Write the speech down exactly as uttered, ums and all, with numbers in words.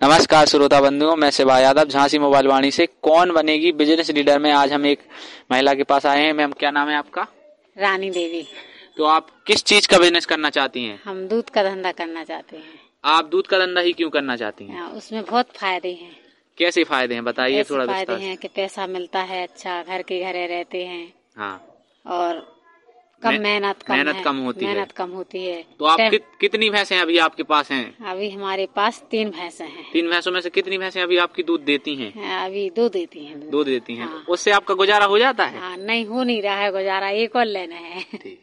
नमस्कार श्रोता बंधुओं, मैं शिवा यादव झांसी मोबाइल वाणी से कौन बनेगी बिजनेस लीडर में आज हम एक महिला के पास आए हैं। मैम, क्या नाम है आपका? रानी देवी। तो आप किस चीज का बिजनेस करना चाहती हैं? हम दूध का धंधा करना चाहते हैं। आप दूध का धंधा ही क्यों करना चाहती हैं? उसमें बहुत फायदे हैं। कैसे फायदे हैं बताइए थोड़ा विस्तार से। फायदे हैं कि पैसा मिलता है, अच्छा घर के घरे रहते हैं। हाँ। और कम मेहनत कम मेहनत कम होती है। मेहनत कम होती है। तो आप कि, कितनी भैंसें अभी आपके पास हैं? अभी हमारे पास तीन भैंसें हैं। तीन भैंसों में से कितनी भैंसें अभी आपकी दूध देती हैं? अभी दो देती हैं। दो देती हैं। हाँ। उससे आपका गुजारा हो जाता है? हाँ, नहीं हो नहीं रहा है गुजारा, एक और लेना है।